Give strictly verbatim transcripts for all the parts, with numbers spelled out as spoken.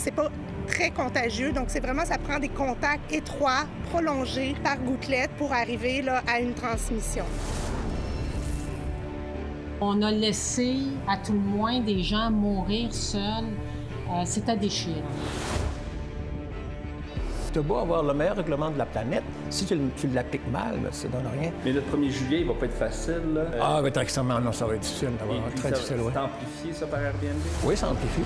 c'est pas très contagieux. Donc, c'est vraiment, ça prend des contacts étroits, prolongés par gouttelette pour arriver là, à une transmission. On a laissé, à tout le moins, des gens mourir seuls. Euh, C'était déchirant. Tu as beau avoir le meilleur règlement de la planète, si tu, tu l'appliques mal, ça ne donne rien. Mais le premier juillet, il va pas être facile, là. Ah, ça va être extrêmement... Non, ça va être difficile. Ça va être très ça, difficile, oui. C'est amplifié, ça, par Airbnb? Oui, ça amplifie.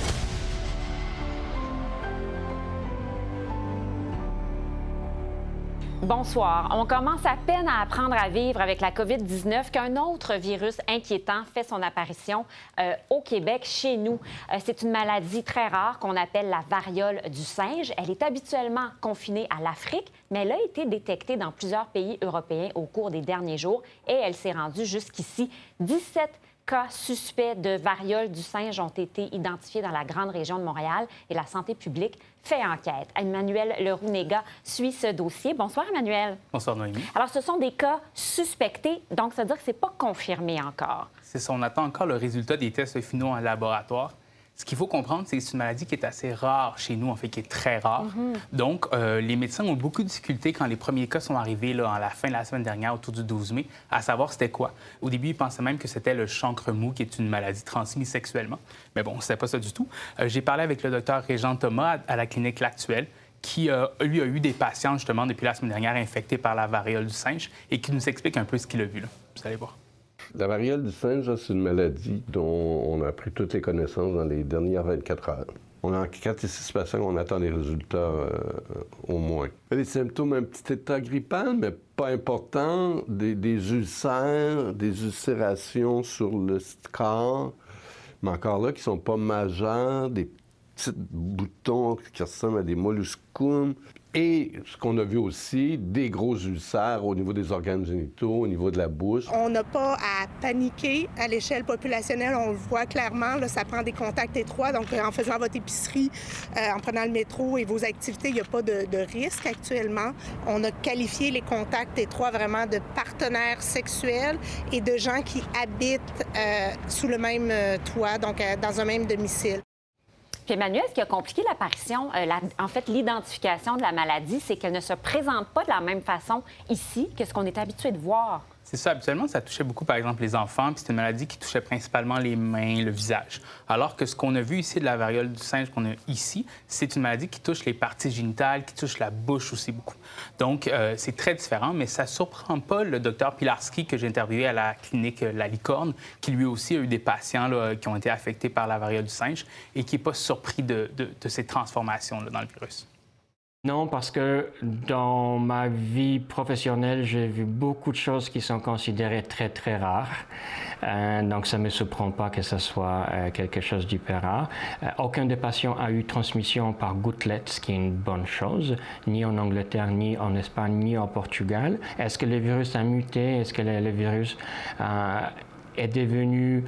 Bonsoir. On commence à peine à apprendre à vivre avec la COVID dix-neuf qu'un autre virus inquiétant fait son apparition euh, au Québec, chez nous. Euh, c'est une maladie très rare qu'on appelle la variole du singe. Elle est habituellement confinée à l'Afrique, mais elle a été détectée dans plusieurs pays européens au cours des derniers jours et elle s'est rendue jusqu'ici. dix-sept cas suspects de variole du singe ont été identifiés dans la grande région de Montréal et la santé publique fait enquête. Emmanuel Leroux-Néga suit ce dossier. Bonsoir, Emmanuel. Bonsoir, Noémie. Alors, ce sont des cas suspectés, donc ça veut dire que ce n'est pas confirmé encore. C'est ça, on attend encore le résultat des tests finaux en laboratoire. Ce qu'il faut comprendre, c'est que c'est une maladie qui est assez rare chez nous, en fait, qui est très rare. Mm-hmm. Donc, euh, les médecins ont beaucoup de difficultés quand les premiers cas sont arrivés là, à la fin de la semaine dernière, autour du douze mai, à savoir c'était quoi. Au début, ils pensaient même que c'était le chancre mou, qui est une maladie transmise sexuellement. Mais bon, c'était pas ça du tout. Euh, j'ai parlé avec le docteur Régent Thomas à, à la clinique L'Actuelle, qui, euh, lui, a eu des patients, justement, depuis la semaine dernière, infectés par la variole du singe et qui nous explique un peu ce qu'il a vu, là. Vous allez voir. La variole du singe, c'est une maladie dont on a appris toutes les connaissances dans les dernières vingt-quatre heures. On a quatre et six patients, on attend les résultats euh, au moins. Les symptômes, un petit état grippal, mais pas important, des, des ulcères, des ulcérations sur le corps, mais encore là, qui sont pas majeurs, des petits boutons qui ressemblent à des molluscums. Et ce qu'on a vu aussi, des gros ulcères au niveau des organes génitaux, au niveau de la bouche. On n'a pas à paniquer à l'échelle populationnelle. On le voit clairement, là, ça prend des contacts étroits. Donc, en faisant votre épicerie, euh, en prenant le métro et vos activités, il n'y a pas de, de risque actuellement. On a qualifié les contacts étroits vraiment de partenaires sexuels et de gens qui habitent euh, sous le même euh, toit, donc euh, dans un même domicile. Puis Emmanuel, ce qui a compliqué l'apparition, euh, la, en fait, l'identification de la maladie, c'est qu'elle ne se présente pas de la même façon ici que ce qu'on est habitué de voir. C'est ça. Habituellement, ça touchait beaucoup, par exemple, les enfants, puis c'est une maladie qui touchait principalement les mains, le visage. Alors que ce qu'on a vu ici de la variole du singe qu'on a ici, c'est une maladie qui touche les parties génitales, qui touche la bouche aussi beaucoup. Donc, euh, c'est très différent, mais ça ne surprend pas le docteur Pilarski que j'ai interviewé à la clinique La Licorne, qui lui aussi a eu des patients là, qui ont été affectés par la variole du singe et qui n'est pas surpris de, de, de ces transformations là, dans le virus. Non, parce que dans ma vie professionnelle, j'ai vu beaucoup de choses qui sont considérées très, très rares. Euh, donc, ça ne me surprend pas que ce soit euh, quelque chose d'hyper rare. Euh, aucun des patients a eu transmission par gouttelette, ce qui est une bonne chose, ni en Angleterre, ni en Espagne, ni au Portugal. Est-ce que le virus a muté? Est-ce que le, le virus euh, est devenu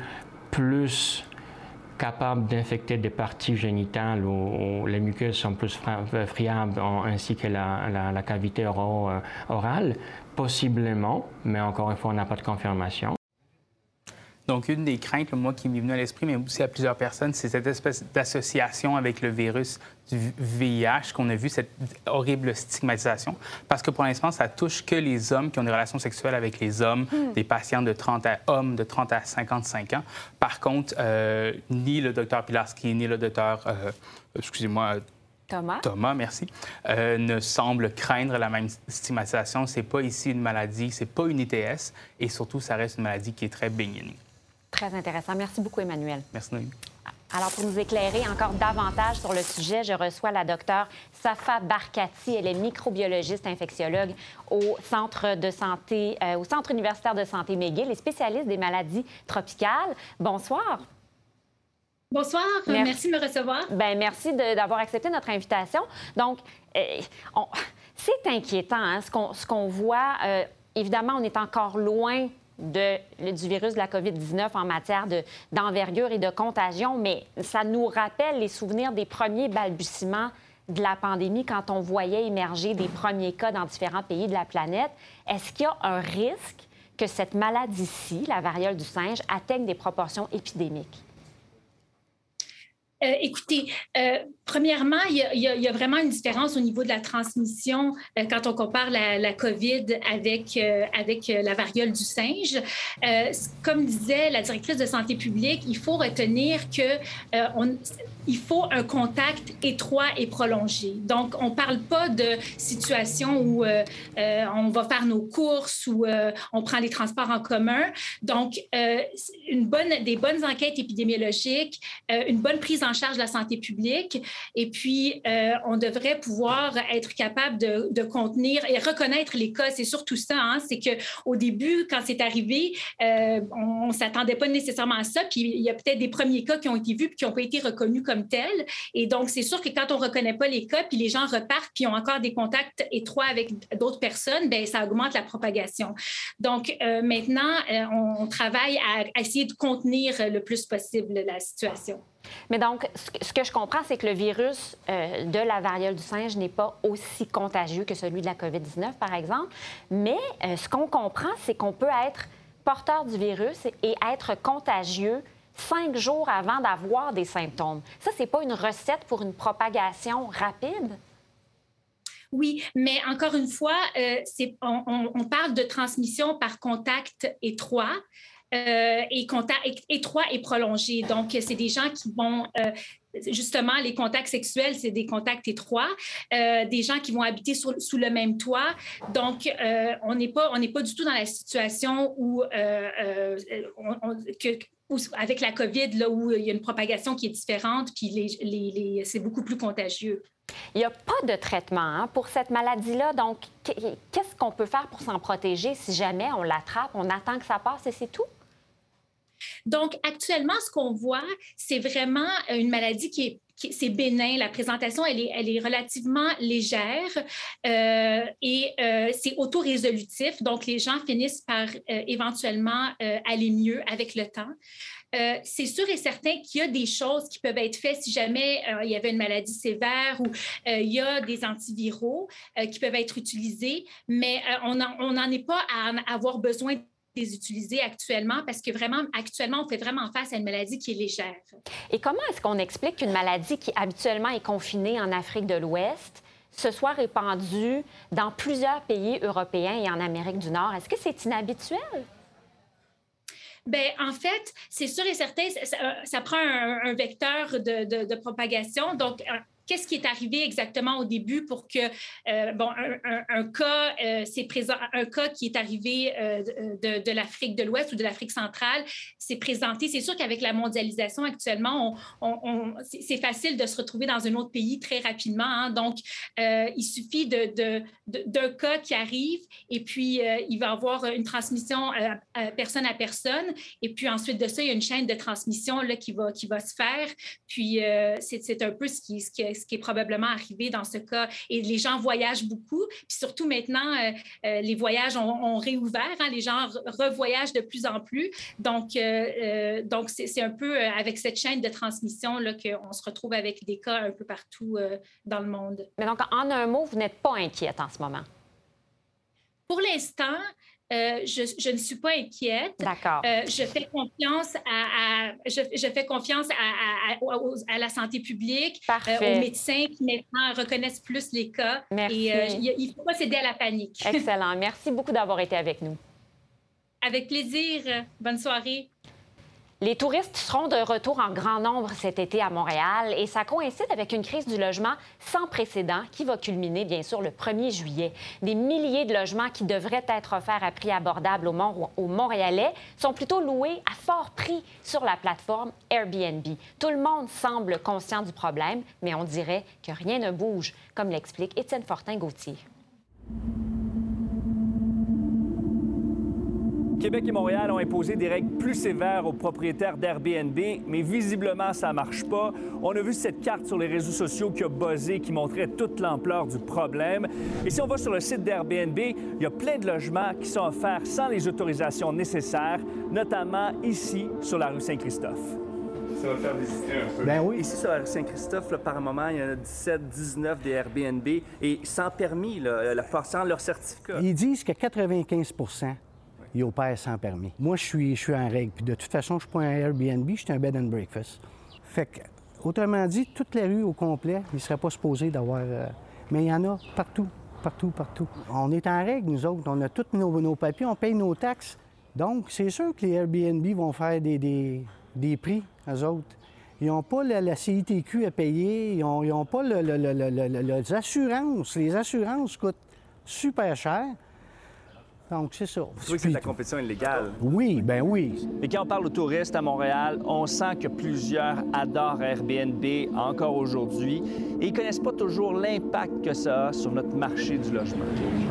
plus capable d'infecter des parties génitales où, où les muqueuses sont plus friables, ainsi que la, la, la cavité oro, euh, orale? Possiblement, mais encore une fois, on n'a pas de confirmation. Donc, une des craintes, moi, qui m'est venue à l'esprit, mais aussi à plusieurs personnes, c'est cette espèce d'association avec le virus du V I H qu'on a vu, cette horrible stigmatisation. Parce que pour l'instant, ça touche que les hommes qui ont des relations sexuelles avec les hommes, mm. des patients de trente à hommes de trente à cinquante-cinq ans. Par contre, euh, ni le docteur Pilarski, ni le docteur, euh, excusez-moi, Thomas. Thomas, merci, euh, ne semble craindre la même stigmatisation. C'est pas ici une maladie, c'est pas une I T S, et surtout, ça reste une maladie qui est très bénigne. Très intéressant. Merci beaucoup, Emmanuel. Merci, Noémie. Alors, pour nous éclairer encore davantage sur le sujet, je reçois la docteure Safa Barkati. Elle est microbiologiste infectiologue au Centre de santé, euh, au Centre universitaire de santé McGill et spécialiste des maladies tropicales. Bonsoir. Bonsoir, merci, merci de me recevoir. Bien, merci d'avoir accepté notre invitation. Donc, euh, on... c'est inquiétant, hein, ce qu'on ce qu'on voit. Euh, évidemment, on est encore loin de, du virus de la COVID dix-neuf en matière d'envergure de, et de contagion, mais ça nous rappelle les souvenirs des premiers balbutiements de la pandémie quand on voyait émerger des premiers cas dans différents pays de la planète. Est-ce qu'il y a un risque que cette maladie-ci, la variole du singe, atteigne des proportions épidémiques? Euh, écoutez, euh, premièrement, il y, a, il, y a, il y a vraiment une différence au niveau de la transmission euh, quand on compare la, la COVID avec, euh, avec la variole du singe. Euh, comme disait la directrice de santé publique, il faut retenir que euh, on, il faut un contact étroit et prolongé. Donc, on ne parle pas de situation où euh, euh, on va faire nos courses ou euh, on prend les transports en commun. Donc, euh, une bonne, des bonnes enquêtes épidémiologiques, euh, une bonne prise en charge de la santé publique, et puis euh, on devrait pouvoir être capable de, de contenir et reconnaître les cas. C'est surtout ça, hein, c'est qu'au début, quand c'est arrivé, euh, on ne s'attendait pas nécessairement à ça, puis il y a peut-être des premiers cas qui ont été vus puis qui n'ont pas été reconnus comme tels. Et donc, c'est sûr que quand on ne reconnaît pas les cas, puis les gens repartent, puis ont encore des contacts étroits avec d'autres personnes, bien, ça augmente la propagation. Donc, euh, maintenant, euh, on, on travaille à, à essayer de contenir le plus possible la situation. Mais donc, ce que je comprends, c'est que le virus euh, de la variole du singe n'est pas aussi contagieux que celui de la COVID dix-neuf, par exemple. Mais euh, ce qu'on comprend, c'est qu'on peut être porteur du virus et être contagieux cinq jours avant d'avoir des symptômes. Ça, c'est pas une recette pour une propagation rapide? Oui, mais encore une fois, euh, c'est, on, on, on parle de transmission par contact étroit. Euh, et contact étroit et prolongé. Donc, c'est des gens qui vont, euh, justement, les contacts sexuels, c'est des contacts étroits, euh, des gens qui vont habiter sur, sous le même toit. Donc, euh, on n'est pas, on n'est pas du tout dans la situation où, euh, euh, on, on, que, où, avec la COVID, là, où il y a une propagation qui est différente, puis les, les, les, c'est beaucoup plus contagieux. Il n'y a pas de traitement hein, pour cette maladie-là. Donc, qu'est-ce qu'on peut faire pour s'en protéger si jamais on l'attrape, on attend que ça passe et c'est tout? Donc, actuellement, ce qu'on voit, c'est vraiment une maladie qui est c'est bénin. La présentation, elle est, elle est relativement légère euh, et euh, c'est autorésolutif. Donc, les gens finissent par euh, éventuellement euh, aller mieux avec le temps. Euh, c'est sûr et certain qu'il y a des choses qui peuvent être faites si jamais euh, il y avait une maladie sévère ou euh, il y a des antiviraux euh, qui peuvent être utilisés, mais euh, on n'en est pas à en avoir besoin de les utiliser actuellement parce que vraiment, actuellement, on fait vraiment face à une maladie qui est légère. Et comment est-ce qu'on explique qu'une maladie qui habituellement est confinée en Afrique de l'Ouest se soit répandue dans plusieurs pays européens et en Amérique du Nord? Est-ce que c'est inhabituel? Bien, en fait, c'est sûr et certain, ça, ça, ça prend un, un vecteur de, de, de propagation. Donc, un, qu'est-ce qui est arrivé exactement au début pour que, euh, bon, un, un, un cas, euh, c'est présent, un cas qui est arrivé euh, de, de l'Afrique de l'Ouest ou de l'Afrique centrale s'est présenté. C'est sûr qu'avec la mondialisation actuellement, on, on, on, c'est, c'est facile de se retrouver dans un autre pays très rapidement. Hein. Donc, euh, il suffit de, de, de, d'un cas qui arrive et puis euh, il va y avoir une transmission euh, euh, personne à personne. Et puis ensuite de ça, il y a une chaîne de transmission là, qui, va, qui va se faire. Puis euh, c'est, c'est un peu ce qui, ce qui ce qui est probablement arrivé dans ce cas. Et les gens voyagent beaucoup. Puis surtout maintenant, euh, euh, les voyages ont, ont réouvert. Hein, les gens re- revoyagent de plus en plus. Donc, euh, euh, donc c'est, c'est un peu euh, avec cette chaîne de transmission là, qu'on se retrouve avec des cas un peu partout euh, dans le monde. Mais donc, en un mot, vous n'êtes pas inquiète en ce moment? Pour l'instant, Euh, je, je ne suis pas inquiète. D'accord. Euh, je fais confiance à, à je, je fais confiance à, à, à, à la santé publique, euh, aux médecins qui maintenant reconnaissent plus les cas. Merci. Et euh, il ne faut pas céder à la panique. Excellent. Merci beaucoup d'avoir été avec nous. Avec plaisir. Bonne soirée. Les touristes seront de retour en grand nombre cet été à Montréal et ça coïncide avec une crise du logement sans précédent qui va culminer, bien sûr, le premier juillet. Des milliers de logements qui devraient être offerts à prix abordable aux, Mont- aux Montréalais sont plutôt loués à fort prix sur la plateforme Airbnb. Tout le monde semble conscient du problème, mais on dirait que rien ne bouge, comme l'explique Étienne Fortin-Gauthier. Québec et Montréal ont imposé des règles plus sévères aux propriétaires d'Airbnb, mais visiblement, ça ne marche pas. On a vu cette carte sur les réseaux sociaux qui a buzzé, qui montrait toute l'ampleur du problème. Et si on va sur le site d'Airbnb, il y a plein de logements qui sont offerts sans les autorisations nécessaires, notamment ici, sur la rue Saint-Christophe. Ça va faire visiter un peu. Ben oui. Ici, sur la rue Saint-Christophe, là, par moment, il y en a dix-sept, dix-neuf des Airbnb et sans permis, là, sans leur certificat. Ils disent que quatre-vingt-quinze pour cent ils opèrent sans permis. Moi, je suis, je suis en règle. Puis de toute façon, je ne suis pas un Airbnb, je suis un bed and breakfast. Fait que Autrement dit, toute la rue au complet, il ne serait pas supposé d'avoir... Euh... Mais il y en a partout, partout, partout. On est en règle, nous autres. On a tous nos, nos papiers, on paye nos taxes. Donc, c'est sûr que les Airbnb vont faire des, des, des prix, eux autres. Ils n'ont pas la, la C I T Q à payer, ils n'ont ils ont pas le, le, le, le, le, les assurances. Les assurances coûtent super cher. Donc, c'est ça. Oui, c'est de la compétition illégale. Oui, ben oui. Et quand on parle aux touristes à Montréal, on sent que plusieurs adorent Airbnb encore aujourd'hui et ils ne connaissent pas toujours l'impact que ça a sur notre marché du logement.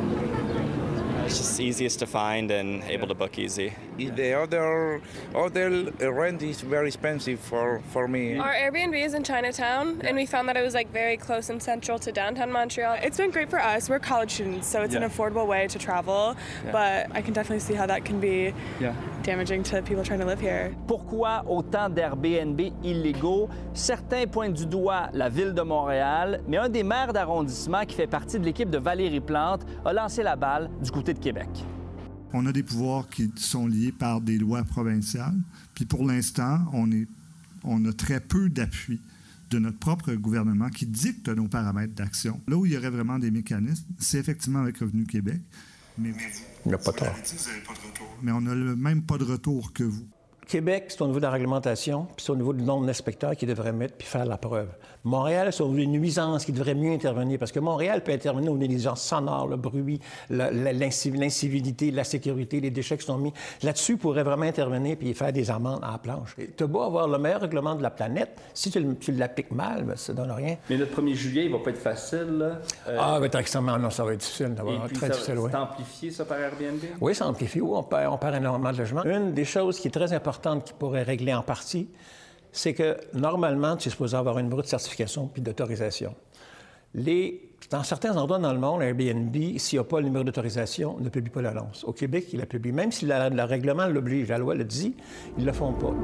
It's just easiest to find and able to book easy. The other other rent is very expensive for for me. Our Airbnb is in Chinatown, and we found that it was like very close and central to downtown Montreal. It's been great for us. We're college students, so it's yeah. an affordable way to travel. Yeah. But I can definitely see how that can be yeah. damaging to people trying to live here. Pourquoi autant d'Airbnb illégaux? Certains pointent du doigt la ville de Montréal, mais un des maires d'arrondissement qui fait partie de l'équipe de Valérie Plante a lancé la balle du côté de Québec. On a des pouvoirs qui sont liés par des lois provinciales. Puis pour l'instant, on, est, on a très peu d'appui de notre propre gouvernement qui dicte nos paramètres d'action. Là où il y aurait vraiment des mécanismes, c'est effectivement avec Revenu Québec. Mais il n'y a pas tort. Mais on n'a le même pas de retour que vous. Québec, c'est au niveau de la réglementation, puis c'est au niveau du nombre d'inspecteurs qui devraient mettre puis faire la preuve. Montréal, c'est au niveau des nuisances qui devrait mieux intervenir, parce que Montréal peut intervenir au niveau des nuisances sonores, le bruit, la, la, l'incivilité, la sécurité, les déchets qui sont mis. Là-dessus, il pourrait vraiment intervenir puis faire des amendes à la planche. Tu as beau avoir le meilleur règlement de la planète, si tu, tu l'appliques mal, bien, ça ne donne rien. Mais le premier juillet, il ne va pas être facile, là. Euh... Ah, ça va être extrêmement... Non, ça va être difficile. Ça va être très ça, difficile, oui. C'est amplifié, ça, par Airbnb? Oui, c'est amplifié. Oui, on perd, on perd énormément de logements. Une des choses qui est très importante qui pourrait régler en partie, c'est que, normalement, tu es supposé avoir un numéro de certification puis d'autorisation. Les... Dans certains endroits dans le monde, Airbnb, s'il n'y a pas le numéro d'autorisation, ne publie pas l'annonce. Au Québec, il la publie. Même si la, le règlement l'oblige, la loi le dit, ils ne le font pas.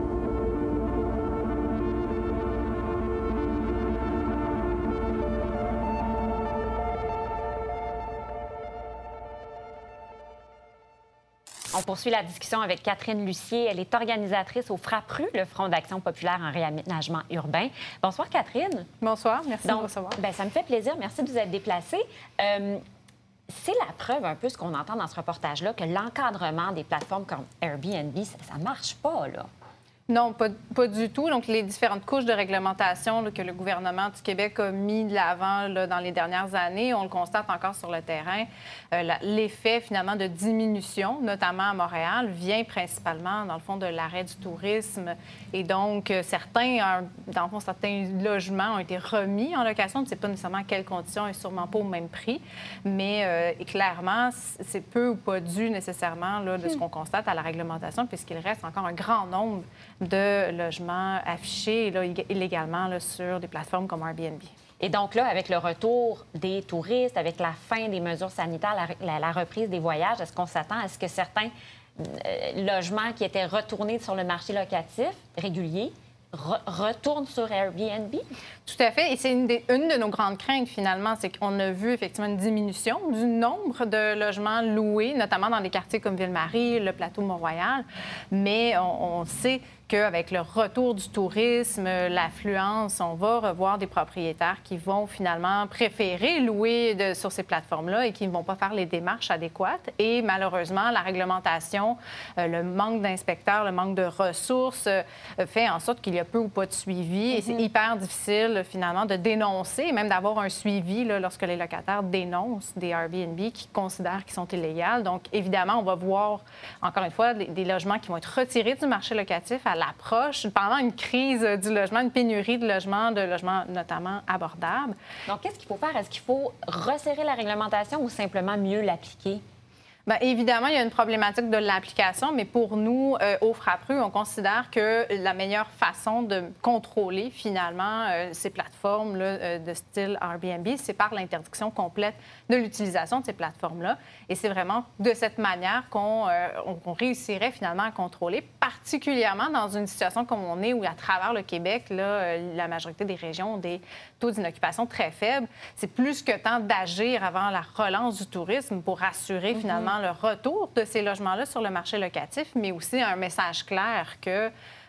On poursuit la discussion avec Catherine Lucier. Elle est organisatrice au FRAPRU, le Front d'action populaire en réaménagement urbain. Bonsoir, Catherine. Bonsoir, merci Donc, de me recevoir. Bien, ça me fait plaisir. Merci de vous être déplacée. Euh, c'est la preuve un peu ce qu'on entend dans ce reportage-là, que l'encadrement des plateformes comme Airbnb, ça ne marche pas, là. Non, pas, pas du tout. Donc, les différentes couches de réglementation là, que le gouvernement du Québec a mis de l'avant là, dans les dernières années, on le constate encore sur le terrain. Euh, la, l'effet, finalement, de diminution, notamment à Montréal, vient principalement, dans le fond, de l'arrêt du tourisme. Et donc, euh, certains, dans le fond, certains logements ont été remis en location. On ne sait pas nécessairement à quelles conditions et sûrement pas au même prix. Mais euh, et clairement, c'est peu ou pas dû nécessairement là, de ce qu'on constate à la réglementation, puisqu'il reste encore un grand nombre de logements affichés là, illégalement là, sur des plateformes comme Airbnb. Et donc là, avec le retour des touristes, avec la fin des mesures sanitaires, la, la, la reprise des voyages, est-ce qu'on s'attend à ce que certains euh, logements qui étaient retournés sur le marché locatif régulier Re- retourne sur Airbnb? Tout à fait. Et c'est une, des, une de nos grandes craintes, finalement, c'est qu'on a vu effectivement une diminution du nombre de logements loués, notamment dans des quartiers comme Ville-Marie, le plateau Mont-Royal. Mais on, on sait qu'avec le retour du tourisme, l'affluence, on va revoir des propriétaires qui vont finalement préférer louer de, sur ces plateformes-là et qui ne vont pas faire les démarches adéquates. Et malheureusement, la réglementation, euh, le manque d'inspecteurs, le manque de ressources euh, fait en sorte qu'il y a peu ou pas de suivi. Mm-hmm. Et c'est hyper difficile, finalement, de dénoncer, même d'avoir un suivi là, lorsque les locataires dénoncent des Airbnb qui considèrent qu'ils sont illégaux. Donc, évidemment, on va voir, encore une fois, des, des logements qui vont être retirés du marché locatif à l'approche, pendant une crise du logement, une pénurie de logements, de logements notamment abordables. Donc, qu'est-ce qu'il faut faire? Est-ce qu'il faut resserrer la réglementation ou simplement mieux l'appliquer? Bien, évidemment, il y a une problématique de l'application, mais pour nous, euh, au FRAPRU, on considère que la meilleure façon de contrôler, finalement, euh, ces plateformes-là euh, de style Airbnb, c'est par l'interdiction complète de l'utilisation de ces plateformes-là. Et c'est vraiment de cette manière qu'on euh, on réussirait, finalement, à contrôler, particulièrement dans une situation comme on est, où à travers le Québec, là, euh, la majorité des régions ont des taux d'inoccupation très faibles. C'est plus que temps d'agir avant la relance du tourisme pour assurer, finalement, mm-hmm. le retour de ces logements-là sur le marché locatif, mais aussi un message clair que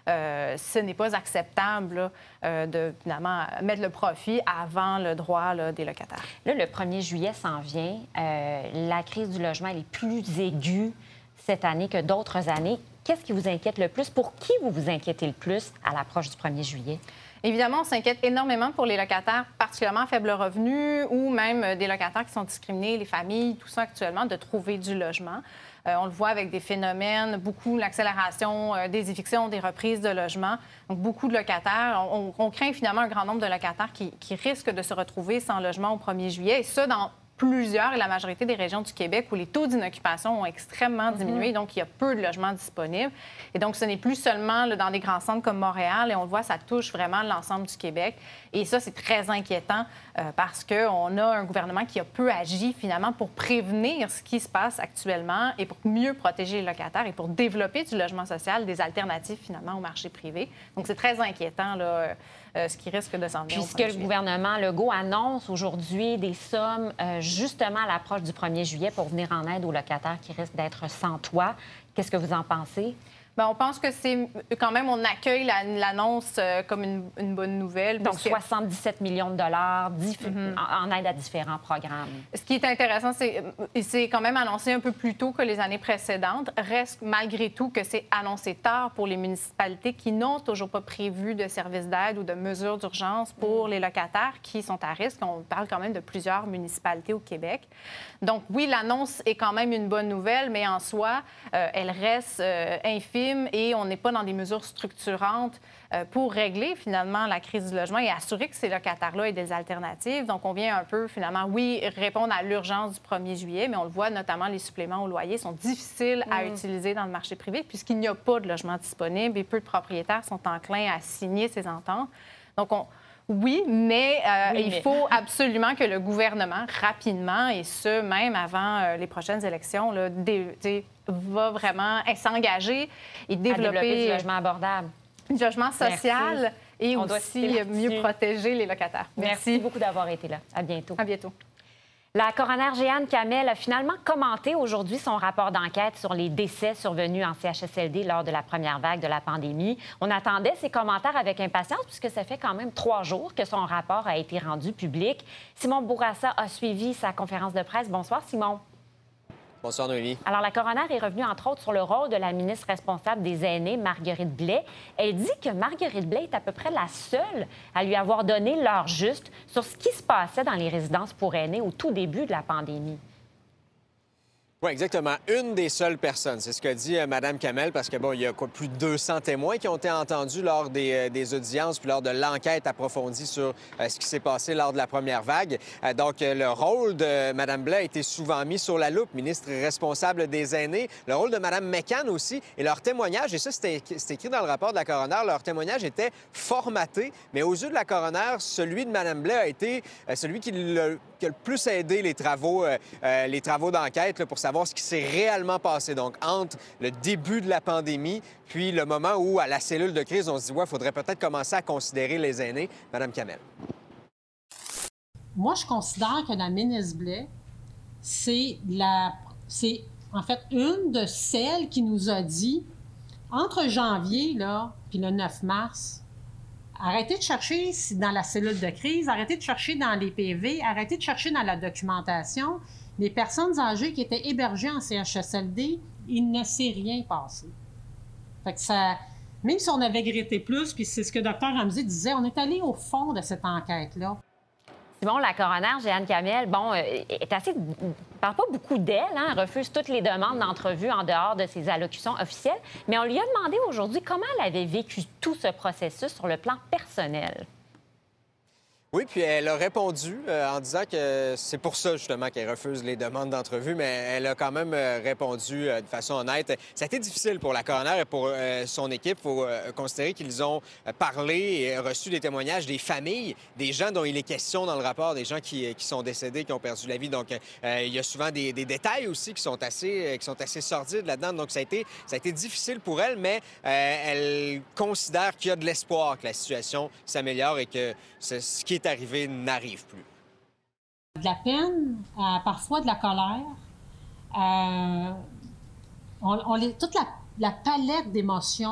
euh, ce n'est pas acceptable là, euh, de finalement mettre le profit avant le droit là, des locataires. Là, le premier juillet s'en vient. Euh, la crise du logement elle est plus aiguë cette année que d'autres années. Qu'est-ce qui vous inquiète le plus? Pour qui vous vous inquiétez le plus à l'approche du premier juillet? Évidemment, on s'inquiète énormément pour les locataires particulièrement à faible revenu ou même des locataires qui sont discriminés, les familles, tout ça actuellement, de trouver du logement. Euh, on le voit avec des phénomènes, beaucoup l'accélération euh, des évictions, des reprises de logements. Donc, beaucoup de locataires. On, on craint finalement un grand nombre de locataires qui, qui risquent de se retrouver sans logement au premier juillet. Et ça, dans plusieurs et la majorité des régions du Québec où les taux d'inoccupation ont extrêmement diminué, mm-hmm. donc il y a peu de logements disponibles. Et donc, ce n'est plus seulement là, dans des grands centres comme Montréal, et on le voit, ça touche vraiment l'ensemble du Québec. Et ça, c'est très inquiétant euh, parce qu'on a un gouvernement qui a peu agi, finalement, pour prévenir ce qui se passe actuellement et pour mieux protéger les locataires et pour développer du logement social, des alternatives, finalement, au marché privé. Donc, c'est très inquiétant, là, euh, ce qui risque de s'en venir. Puisque le gouvernement Legault annonce aujourd'hui des sommes euh, justement à l'approche du premier juillet pour venir en aide aux locataires qui risquent d'être sans toit. Qu'est-ce que vous en pensez? Bien, on pense que c'est quand même, on accueille l'annonce euh, comme une, une bonne nouvelle. Donc, soixante-dix-sept millions de dollars mm-hmm. en, en aide à différents programmes. Ce qui est intéressant, c'est c'est quand même annoncé un peu plus tôt que les années précédentes. Reste malgré tout que c'est annoncé tard pour les municipalités qui n'ont toujours pas prévu de services d'aide ou de mesures d'urgence pour mm. les locataires qui sont à risque. On parle quand même de plusieurs municipalités au Québec. Donc, oui, l'annonce est quand même une bonne nouvelle, mais en soi, euh, elle reste euh, infime. Et on n'est pas dans des mesures structurantes euh, pour régler, finalement, la crise du logement et assurer que ces locataires-là aient des alternatives. Donc, on vient un peu, finalement, oui, répondre à l'urgence du premier juillet, mais on le voit, notamment, les suppléments au loyer sont difficiles à mmh. utiliser dans le marché privé puisqu'il n'y a pas de logement disponible et peu de propriétaires sont enclins à signer ces ententes. Donc, on... Oui, mais euh, oui, il mais... faut absolument que le gouvernement, rapidement, et ce, même avant euh, les prochaines élections, là, dé... va vraiment s'engager et développer... À développer du logement abordable. Du logement social. Merci. Et On aussi mieux protéger les locataires. Merci, Merci beaucoup d'avoir été là. À bientôt. À bientôt. La coroner Jeanne Kamel a finalement commenté aujourd'hui son rapport d'enquête sur les décès survenus en C H S L D lors de la première vague de la pandémie. On attendait ses commentaires avec impatience puisque ça fait quand même trois jours que son rapport a été rendu public. Simon Bourassa a suivi sa conférence de presse. Bonsoir, Simon. Bonsoir, Noémie. Alors, la coroner est revenue, entre autres, sur le rôle de la ministre responsable des aînés, Marguerite Blais. Elle dit que Marguerite Blais est à peu près la seule à lui avoir donné l'heure juste sur ce qui se passait dans les résidences pour aînés au tout début de la pandémie. Oui, exactement. Une des seules personnes. C'est ce que dit euh, Mme Kamel, parce que bon, il y a quoi, plus de deux cents témoins qui ont été entendus lors des, euh, des audiences puis lors de l'enquête approfondie sur euh, ce qui s'est passé lors de la première vague. Euh, donc, euh, le rôle de Mme Blais a été souvent mis sur la loupe, ministre responsable des aînés. Le rôle de Mme McCann aussi. Et leur témoignage, et ça, c'était écrit dans le rapport de la coroner, leur témoignage était formaté. Mais aux yeux de la coroner, celui de Mme Blais a été euh, celui qui, le, qui a le plus aidé les travaux, euh, euh, les travaux d'enquête pour savoir ce qui s'est réellement passé. Donc, entre le début de la pandémie puis le moment où, à la cellule de crise, on se dit, ouais, il faudrait peut-être commencer à considérer les aînés. Madame Kamel. Moi, je considère que la ministre Blais, c'est la... c'est en fait une de celles qui nous a dit, entre janvier, là, puis le neuf mars, arrêtez de chercher dans la cellule de crise, arrêtez de chercher dans les P V, arrêtez de chercher dans la documentation. Les personnes âgées qui étaient hébergées en C H S L D, il ne s'est rien passé. Fait que ça, même si on avait grété plus, puis c'est ce que Dr Ramsey disait, on est allé au fond de cette enquête-là. Simon, la coroner, Jeanne Kamel, bon, est assez... parle pas beaucoup d'elle, hein, elle refuse toutes les demandes d'entrevue en dehors de ses allocutions officielles, mais on lui a demandé aujourd'hui comment elle avait vécu tout ce processus sur le plan personnel. Oui, puis elle a répondu euh, en disant que c'est pour ça, justement, qu'elle refuse les demandes d'entrevue, mais elle a quand même euh, répondu euh, de façon honnête. Ça a été difficile pour la coroner et pour euh, son équipe. Il faut euh, considérer qu'ils ont parlé et reçu des témoignages des familles, des gens dont il est question dans le rapport, des gens qui, qui sont décédés, qui ont perdu la vie. Donc, euh, il y a souvent des, des détails aussi qui sont assez, qui sont assez sordides là-dedans. Donc, ça a été, ça a été difficile pour elle, mais euh, elle considère qu'il y a de l'espoir que la situation s'améliore et que ce qui est arrivé n'arrive plus. De la peine, euh, parfois de la colère. Euh, on, on les, toute la, la palette d'émotions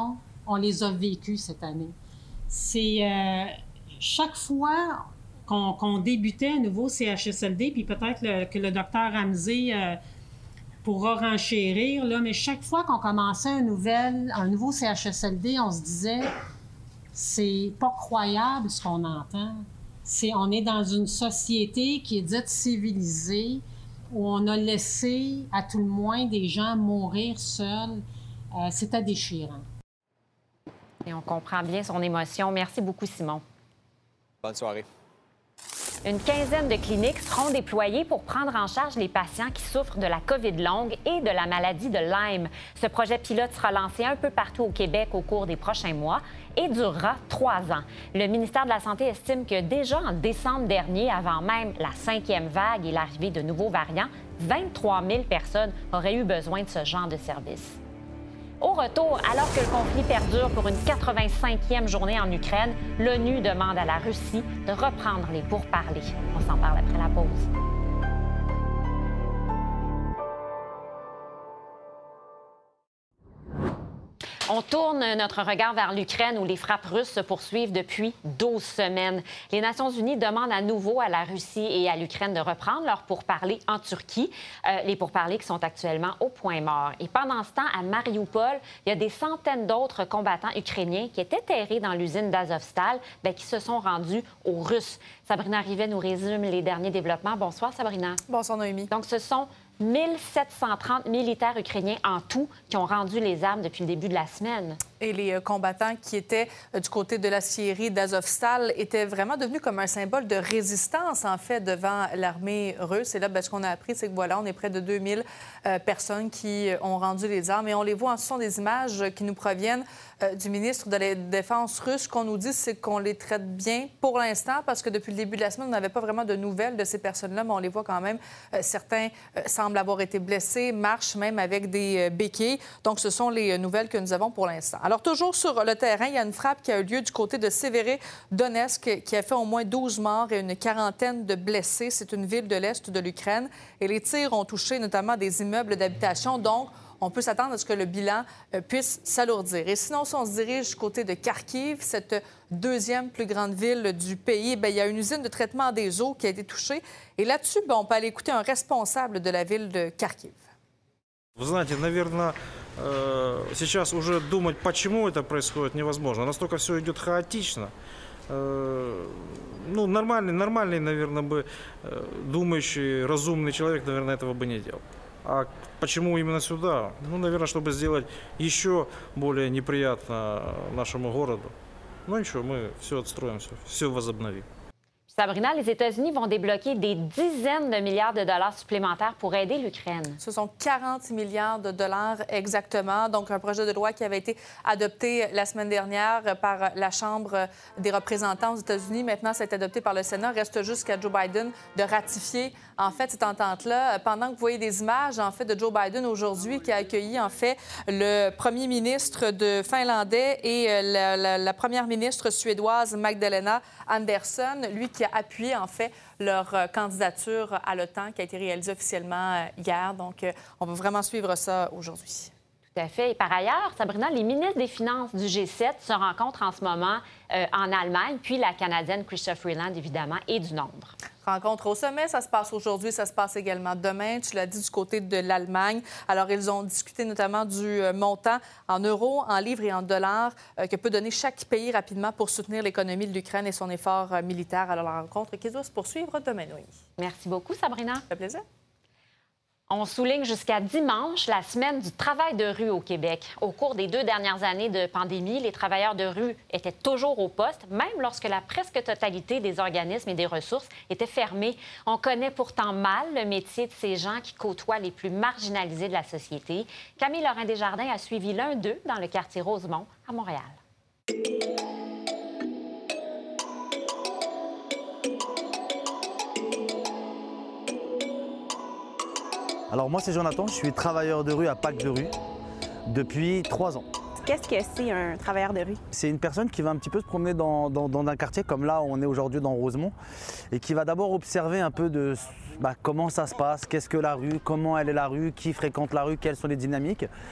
on les a vécues cette année. C'est euh, chaque fois qu'on qu'on débutait un nouveau C H S L D, puis peut-être le, que le docteur Ramsey euh, pourra renchérir, là, mais chaque fois qu'on commençait un, nouvel, un nouveau C H S L D, on se disait, c'est pas croyable ce qu'on entend. C'est, on est dans une société qui est dite civilisée, où on a laissé, à tout le moins, des gens mourir seuls. Euh, c'était déchirant. Et on comprend bien son émotion. Merci beaucoup, Simon. Bonne soirée. Une quinzaine de cliniques seront déployées pour prendre en charge les patients qui souffrent de la COVID longue et de la maladie de Lyme. Ce projet pilote sera lancé un peu partout au Québec au cours des prochains mois et durera trois ans. Le ministère de la Santé estime que déjà en décembre dernier, avant même la cinquième vague et l'arrivée de nouveaux variants, vingt-trois mille personnes auraient eu besoin de ce genre de service. Au retour, alors que le conflit perdure pour une quatre-vingt-cinquième journée en Ukraine, l'ONU demande à la Russie de reprendre les pourparlers. On s'en parle après la pause. On tourne notre regard vers l'Ukraine où les frappes russes se poursuivent depuis douze semaines. Les Nations unies demandent à nouveau à la Russie et à l'Ukraine de reprendre leurs pourparlers en Turquie, euh, les pourparlers qui sont actuellement au point mort. Et pendant ce temps, à Marioupol, il y a des centaines d'autres combattants ukrainiens qui étaient terrés dans l'usine d'Azovstal, bien, qui se sont rendus aux Russes. Sabrina Rivet nous résume les derniers développements. Bonsoir, Sabrina. Bonsoir, Noémie. Donc, ce sont mille sept cent trente militaires ukrainiens en tout qui ont rendu les armes depuis le début de la semaine. Et les combattants qui étaient du côté de la scierie d'Azovstal étaient vraiment devenus comme un symbole de résistance, en fait, devant l'armée russe. Et là, bien, ce qu'on a appris, c'est que voilà, on est près de deux mille euh, personnes qui ont rendu les armes. Et on les voit, ce sont des images qui nous proviennent euh, du ministre de la Défense russe. Ce qu'on nous dit, c'est qu'on les traite bien pour l'instant, parce que depuis le début de la semaine, on n'avait pas vraiment de nouvelles de ces personnes-là, mais on les voit quand même. Euh, certains euh, semblent avoir été blessés, marchent même avec des euh, béquilles. Donc, ce sont les euh, nouvelles que nous avons pour l'instant. Alors, toujours sur le terrain, il y a une frappe qui a eu lieu du côté de Severodonetsk qui a fait au moins douze morts et une quarantaine de blessés. C'est une ville de l'Est de l'Ukraine. Et les tirs ont touché notamment des immeubles d'habitation. Donc, on peut s'attendre à ce que le bilan puisse s'alourdir. Et sinon, si on se dirige du côté de Kharkiv, cette deuxième plus grande ville du pays, bien, il y a une usine de traitement des eaux qui a été touchée. Et là-dessus, bien, on peut aller écouter un responsable de la ville de Kharkiv. Вы знаете, наверное, сейчас уже думать, почему это происходит, невозможно. Настолько все идет хаотично. Ну, нормальный, нормальный, наверное, бы думающий, разумный человек, наверное, этого бы не делал. А почему именно сюда? Ну, наверное, чтобы сделать еще более неприятно нашему городу. Ну, ничего, мы все отстроим, все, все возобновим. Sabrina, les États-Unis vont débloquer des dizaines de milliards de dollars supplémentaires pour aider l'Ukraine. Ce sont quarante milliards de dollars exactement. Donc, un projet de loi qui avait été adopté la semaine dernière par la Chambre des représentants aux États-Unis. Maintenant, ça a été adopté par le Sénat. Reste jusqu'à Joe Biden de ratifier, en fait, cette entente-là. Pendant que vous voyez des images, en fait, de Joe Biden aujourd'hui qui a accueilli, en fait, le premier ministre de finlandais et la, la, la première ministre suédoise Magdalena Andersson, lui qui a appuyé, en fait, leur candidature à l'OTAN qui a été réalisée officiellement hier. Donc, on va vraiment suivre ça aujourd'hui. Tout à fait. Et par ailleurs, Sabrina, les ministres des Finances du G sept se rencontrent en ce moment euh, en Allemagne, puis la Canadienne Chrystia Freeland, évidemment, et du nombre. Rencontre au sommet, ça se passe aujourd'hui, ça se passe également demain. Tu l'as dit, du côté de l'Allemagne. Alors, ils ont discuté notamment du montant en euros, en livres et en dollars euh, que peut donner chaque pays rapidement pour soutenir l'économie de l'Ukraine et son effort euh, militaire. Alors, la rencontre qui doit se poursuivre demain, oui. Merci beaucoup, Sabrina. Ça fait plaisir. On souligne jusqu'à dimanche la semaine du travail de rue au Québec. Au cours des deux dernières années de pandémie, les travailleurs de rue étaient toujours au poste, même lorsque la presque totalité des organismes et des ressources étaient fermés. On connaît pourtant mal le métier de ces gens qui côtoient les plus marginalisés de la société. Camille Lorrain-Desjardins a suivi l'un d'eux dans le quartier Rosemont, à Montréal. Alors moi, c'est Jonathan, je suis travailleur de rue à Pâques de rue depuis trois ans. Qu'est-ce que c'est un travailleur de rue? C'est une personne qui va un petit peu se promener dans, dans, dans un quartier comme là où on est aujourd'hui dans Rosemont et qui va d'abord observer un peu de bah, comment ça se passe, qu'est-ce que la rue, comment elle est la rue, qui fréquente la rue, quelles sont les dynamiques.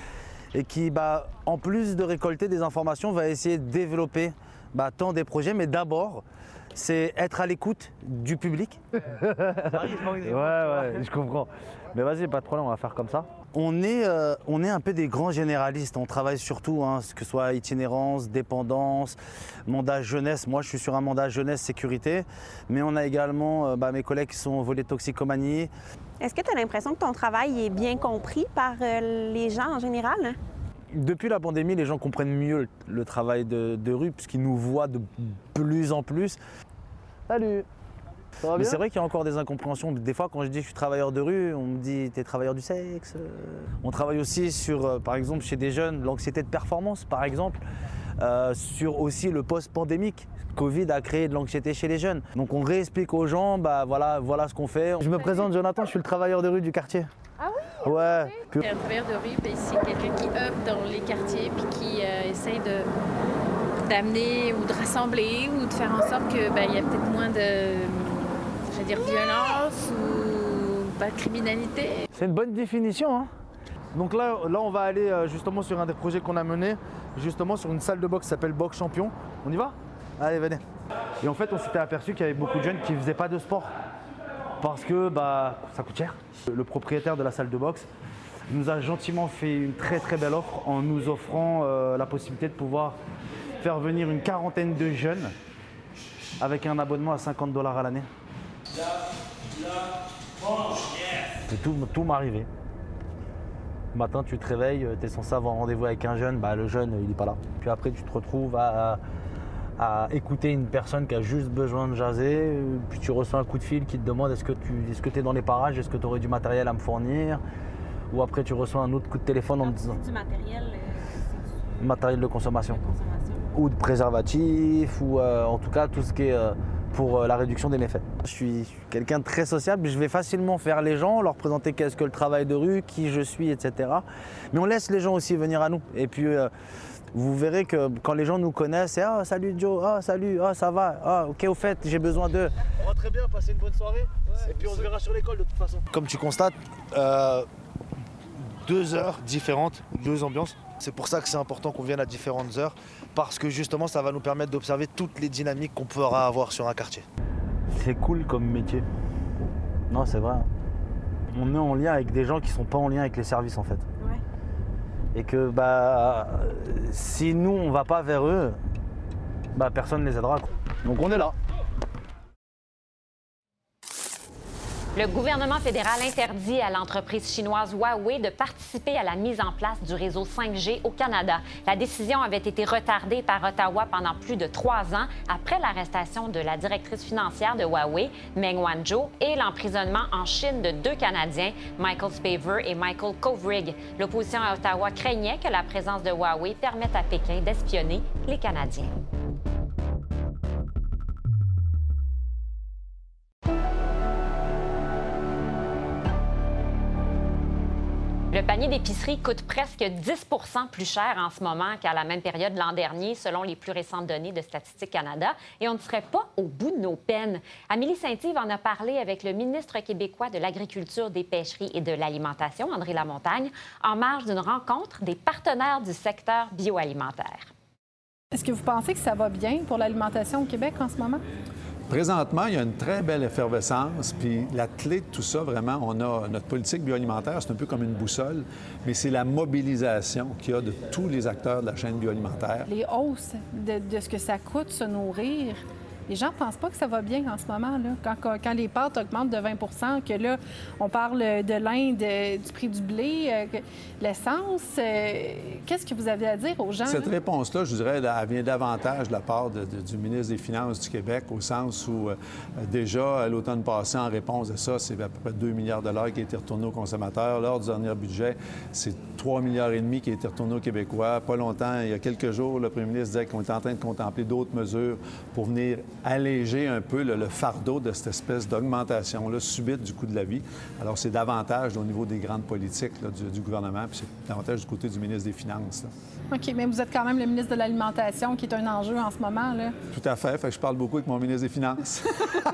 et qui, bah, en plus de récolter des informations, va essayer de développer bah, tant des projets, mais d'abord, c'est être à l'écoute du public. Ouais, ouais, je comprends. Mais vas-y, pas de problème, on va faire comme ça. On est, euh, on est un peu des grands généralistes. On travaille surtout, hein, que ce soit itinérance, dépendance, mandat jeunesse. Moi, je suis sur un mandat jeunesse sécurité. Mais on a également euh, bah, mes collègues qui sont au volet toxicomanie. Est-ce que tu as l'impression que ton travail est bien compris par euh, les gens en général? Hein? Depuis la pandémie, les gens comprennent mieux le travail de, de rue puisqu'ils nous voient de plus en plus. Salut! Ça va bien? Mais c'est vrai qu'il y a encore des incompréhensions. Des fois, quand je dis que je suis travailleur de rue, on me dit t'es travailleur du sexe. On travaille aussi sur, euh, par exemple, chez des jeunes, l'anxiété de performance, par exemple, euh, sur aussi le post-pandémique. Covid a créé de l'anxiété chez les jeunes. Donc on réexplique aux gens, bah voilà, voilà ce qu'on fait. Je me présente, Jonathan, je suis le travailleur de rue du quartier. Ah oui? Ouais. Okay. Un travailleur de rue, ben, c'est quelqu'un qui œuvre dans les quartiers puis qui euh, essaye de d'amener ou de rassembler ou de faire en sorte que ben, il y a peut-être moins de, je veux dire, violence ou pas de criminalité. C'est une bonne définition, hein? Donc là, là, on va aller euh, justement sur un des projets qu'on a mené, justement sur une salle de boxe qui s'appelle Boxe Champion. On y va? Allez, venez. Et en fait, on s'était aperçu qu'il y avait beaucoup de jeunes qui ne faisaient pas de sport parce que bah, ça coûte cher. Le propriétaire de la salle de boxe nous a gentiment fait une très très belle offre en nous offrant euh, la possibilité de pouvoir faire venir une quarantaine de jeunes avec un abonnement à cinquante dollars à l'année. Et tout, tout m'est arrivé. Le matin, tu te réveilles, tu es censé avoir rendez-vous avec un jeune, bah, le jeune, il n'est pas là. Puis après, tu te retrouves à, à, à écouter une personne qui a juste besoin de jaser, puis tu reçois un coup de fil qui te demande est-ce que tu est-ce que es dans les parages, est-ce que tu aurais du matériel à me fournir, ou après tu reçois un autre coup de téléphone en me disant... C'est du matériel, du matériel de consommation. de consommation. Ou de préservatifs, ou euh, en tout cas tout ce qui est euh, pour euh, la réduction des méfaits. Je suis quelqu'un de très sociable, je vais facilement faire les gens, leur présenter qu'est-ce que le travail de rue, qui je suis, et cetera. Mais on laisse les gens aussi venir à nous. Et puis euh, vous verrez que quand les gens nous connaissent, c'est « Ah, salut Joe, ah, salut, ah, ça va, ah, ok, au fait, j'ai besoin de... » Rentrez bien, passez une bonne soirée, ouais, et puis on se verra sur l'école de toute façon. Comme tu constates, euh, deux heures différentes, deux ambiances. C'est pour ça que c'est important qu'on vienne à différentes heures, parce que justement, ça va nous permettre d'observer toutes les dynamiques qu'on pourra avoir sur un quartier. C'est cool comme métier. Non, c'est vrai. On est en lien avec des gens qui ne sont pas en lien avec les services, en fait. Ouais. Et que bah, si nous, on ne va pas vers eux, bah, personne ne les aidera. Donc on est là. Le gouvernement fédéral interdit à l'entreprise chinoise Huawei de participer à la mise en place du réseau cinq G au Canada. La décision avait été retardée par Ottawa pendant plus de trois ans après l'arrestation de la directrice financière de Huawei, Meng Wanzhou, et l'emprisonnement en Chine de deux Canadiens, Michael Spavor et Michael Kovrig. L'opposition à Ottawa craignait que la présence de Huawei permette à Pékin d'espionner les Canadiens. Le panier d'épicerie coûte presque dix pour cent plus cher en ce moment qu'à la même période l'an dernier, selon les plus récentes données de Statistique Canada, et on ne serait pas au bout de nos peines. Amélie Saint-Yves en a parlé avec le ministre québécois de l'Agriculture, des Pêcheries et de l'Alimentation, André Lamontagne, en marge d'une rencontre des partenaires du secteur bioalimentaire. Est-ce que vous pensez que ça va bien pour l'alimentation au Québec en ce moment? Présentement, il y a une très belle effervescence, puis la clé de tout ça, vraiment, on a notre politique bioalimentaire, c'est un peu comme une boussole, mais c'est la mobilisation qu'il y a de tous les acteurs de la chaîne bioalimentaire. Les hausses de, de ce que ça coûte se nourrir, les gens ne pensent pas que ça va bien en ce moment, là. Quand, quand, quand les pâtes augmentent de vingt pour cent, que là, on parle de l'Inde, du prix du blé, euh, l'essence, euh, qu'est-ce que vous avez à dire aux gens? Cette là? réponse-là, je dirais, elle vient davantage de la part de, de, du ministre des Finances du Québec, au sens où, euh, déjà, l'automne passé, en réponse à ça, c'est à peu près deux milliards de dollars qui ont été retournés aux consommateurs. Lors du dernier budget, c'est trois milliards et demi qui ont été retournés aux Québécois. Pas longtemps, il y a quelques jours, le premier ministre disait qu'on était en train de contempler d'autres mesures pour venir alléger un peu le, le fardeau de cette espèce d'augmentation-là subite du coût de la vie. Alors, c'est davantage au niveau des grandes politiques là, du, du gouvernement, puis c'est davantage du côté du ministre des Finances. Là. OK, mais vous êtes quand même le ministre de l'Alimentation, qui est un enjeu en ce moment, là. Tout à fait. Fait que je parle beaucoup avec mon ministre des Finances.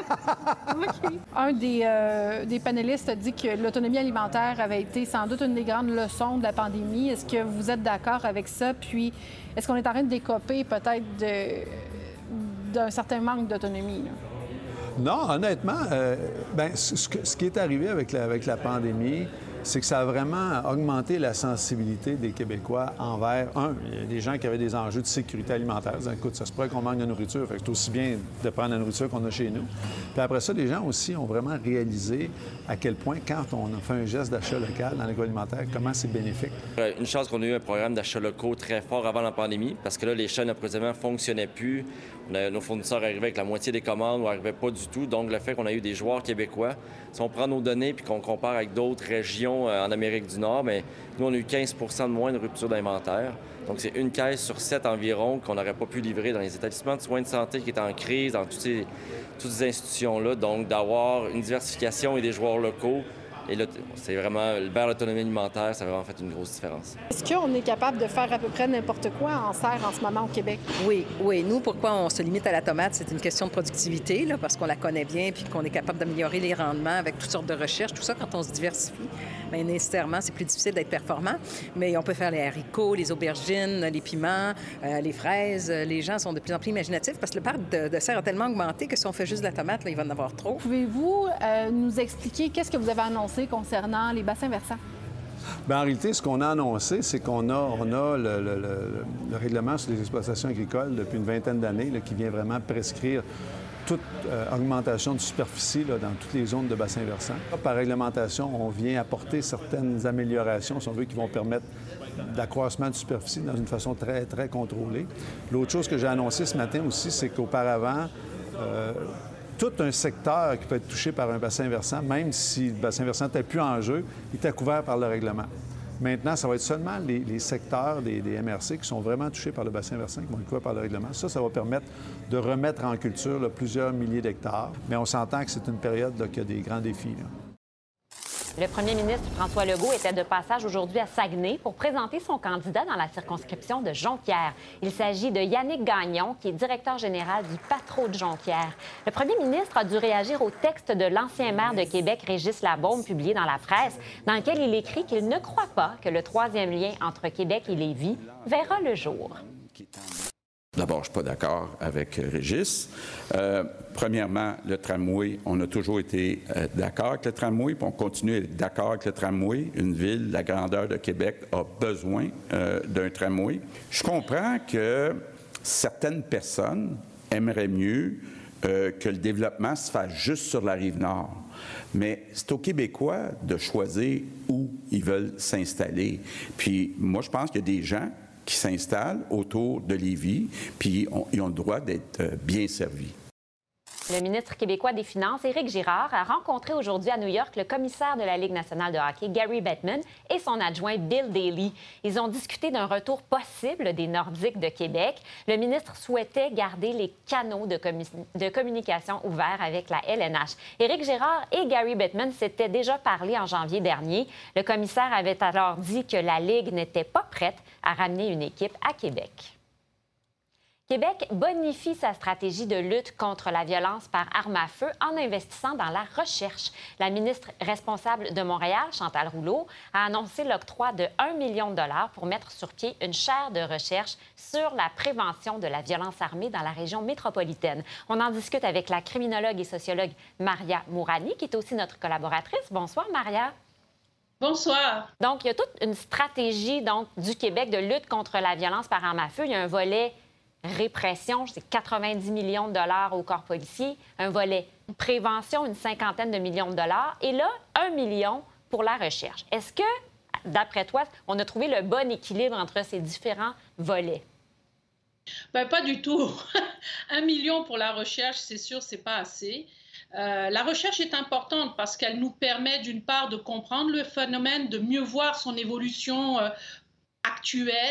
OK. Un des, euh, des panélistes a dit que l'autonomie alimentaire avait été sans doute une des grandes leçons de la pandémie. Est-ce que vous êtes d'accord avec ça? Puis, est-ce qu'on est en train de décoper peut-être de, d'un certain manque d'autonomie, là? Non, honnêtement, euh, ben, ce, que, ce qui est arrivé avec la, avec la pandémie, c'est que ça a vraiment augmenté la sensibilité des Québécois envers, un, il y a des gens qui avaient des enjeux de sécurité alimentaire. Ils disaient, écoute, ça se pourrait qu'on manque de nourriture, fait que c'est aussi bien de prendre la nourriture qu'on a chez nous. Puis après ça, les gens aussi ont vraiment réalisé à quel point, quand on a fait un geste d'achat local dans l'agroalimentaire, comment c'est bénéfique. Une chance qu'on a eu un programme d'achats locaux très fort avant la pandémie, parce que là, les chaînes d'approvisionnement ne fonctionnaient plus. On a, nos fournisseurs arrivaient avec la moitié des commandes ou n'arrivaient pas du tout. Donc, le fait qu'on a eu des joueurs québécois, si on prend nos données puis qu'on compare avec d'autres régions euh, en Amérique du Nord, bien, nous, on a eu quinze pour cent de moins de rupture d'inventaire. Donc, c'est une caisse sur sept environ qu'on n'aurait pas pu livrer dans les établissements de soins de santé qui étaient en crise, dans toutes ces, toutes ces institutions-là. Donc, d'avoir une diversification et des joueurs locaux, et là, c'est vraiment, vers l'autonomie alimentaire, ça a vraiment fait une grosse différence. Est-ce qu'on est capable de faire à peu près n'importe quoi en serre en ce moment au Québec? Oui, oui. Nous, pourquoi on se limite à la tomate, c'est une question de productivité, là, parce qu'on la connaît bien puis qu'on est capable d'améliorer les rendements avec toutes sortes de recherches. Tout ça, quand on se diversifie, bien, nécessairement, c'est plus difficile d'être performant. Mais on peut faire les haricots, les aubergines, les piments, euh, les fraises. Les gens sont de plus en plus imaginatifs parce que le parc de, de serre a tellement augmenté que si on fait juste de la tomate, là, il va en avoir trop. Pouvez-vous euh, nous expliquer qu'est-ce que vous avez annoncé concernant les bassins versants? Bien, en réalité, ce qu'on a annoncé, c'est qu'on a, on a le, le, le, le règlement sur les exploitations agricoles depuis une vingtaine d'années là, qui vient vraiment prescrire toute euh, augmentation de superficie là, dans toutes les zones de bassins versants. Par réglementation, on vient apporter certaines améliorations, si on veut, qui vont permettre d'accroissement de superficie dans une façon très, très contrôlée. L'autre chose que j'ai annoncé ce matin aussi, c'est qu'auparavant, euh, tout un secteur qui peut être touché par un bassin versant, même si le bassin versant n'était plus en jeu, il était couvert par le règlement. Maintenant, ça va être seulement les, les secteurs des, des M R C qui sont vraiment touchés par le bassin versant qui vont être couverts par le règlement. Ça, ça va permettre de remettre en culture là, plusieurs milliers d'hectares. Mais on s'entend que c'est une période là, qui a des grands défis. Là. Le premier ministre François Legault était de passage aujourd'hui à Saguenay pour présenter son candidat dans la circonscription de Jonquière. Il s'agit de Yannick Gagnon, qui est directeur général du Patro de Jonquière. Le premier ministre a dû réagir au texte de l'ancien maire de Québec, Régis Labaume, publié dans la presse, dans lequel il écrit qu'il ne croit pas que le troisième lien entre Québec et Lévis verra le jour. D'abord, je ne suis pas d'accord avec Régis. Euh, premièrement, le tramway, on a toujours été euh, d'accord avec le tramway, puis on continue à être d'accord avec le tramway. Une ville de la grandeur de Québec a besoin euh, d'un tramway. Je comprends que certaines personnes aimeraient mieux euh, que le développement se fasse juste sur la rive nord. Mais c'est aux Québécois de choisir où ils veulent s'installer. Puis moi, je pense qu'il y a des gens qui s'installent autour de Lévis, puis on, ils ont le droit d'être euh, bien servis. Le ministre québécois des Finances, Éric Girard, a rencontré aujourd'hui à New York le commissaire de la Ligue nationale de hockey, Gary Bettman, et son adjoint Bill Daly. Ils ont discuté d'un retour possible des Nordiques de Québec. Le ministre souhaitait garder les canaux de, commu- de communication ouverts avec la L N H. Éric Girard et Gary Bettman s'étaient déjà parlé en janvier dernier. Le commissaire avait alors dit que la Ligue n'était pas prête à ramener une équipe à Québec. Québec bonifie sa stratégie de lutte contre la violence par arme à feu en investissant dans la recherche. La ministre responsable de Montréal, Chantal Rouleau, a annoncé l'octroi de un million de dollars pour mettre sur pied une chaire de recherche sur la prévention de la violence armée dans la région métropolitaine. On en discute avec la criminologue et sociologue Maria Mourani, qui est aussi notre collaboratrice. Bonsoir, Maria. Bonsoir. Donc, il y a toute une stratégie donc, du Québec de lutte contre la violence par arme à feu. Il y a un volet répression, c'est quatre-vingt-dix millions de dollars au corps policier. Un volet prévention, une cinquantaine de millions de dollars. Et là, un million pour la recherche. Est-ce que, d'après toi, on a trouvé le bon équilibre entre ces différents volets? Bien, pas du tout. Un million pour la recherche, c'est sûr, c'est pas assez. Euh, la recherche est importante parce qu'elle nous permet, d'une part, de comprendre le phénomène, de mieux voir son évolution euh, actuelle,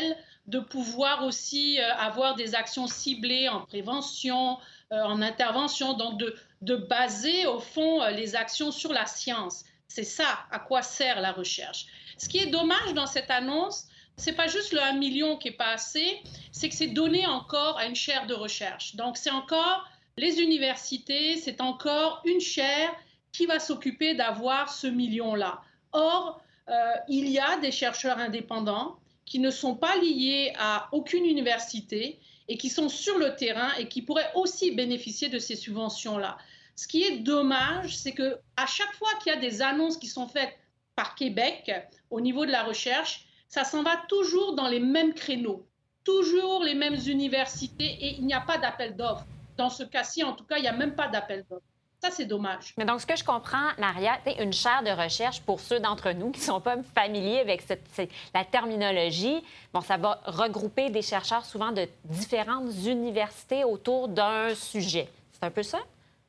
de pouvoir aussi euh, avoir des actions ciblées en prévention, euh, en intervention, donc de, de baser au fond euh, les actions sur la science. C'est ça à quoi sert la recherche. Ce qui est dommage dans cette annonce, c'est pas juste le un million qui est pas assez, c'est que c'est donné encore à une chaire de recherche. Donc c'est encore les universités, c'est encore une chaire qui va s'occuper d'avoir ce million-là. Or, euh, il y a des chercheurs indépendants qui ne sont pas liés à aucune université et qui sont sur le terrain et qui pourraient aussi bénéficier de ces subventions-là. Ce qui est dommage, c'est qu'à chaque fois qu'il y a des annonces qui sont faites par Québec au niveau de la recherche, ça s'en va toujours dans les mêmes créneaux, toujours les mêmes universités et il n'y a pas d'appel d'offres. Dans ce cas-ci, en tout cas, il n'y a même pas d'appel d'offres. Ça, c'est dommage. Mais donc, ce que je comprends, Maria, c'est une chaire de recherche pour ceux d'entre nous qui ne sont pas familiers avec cette, cette, la terminologie. Bon, ça va regrouper des chercheurs souvent de différentes universités autour d'un sujet. C'est un peu ça?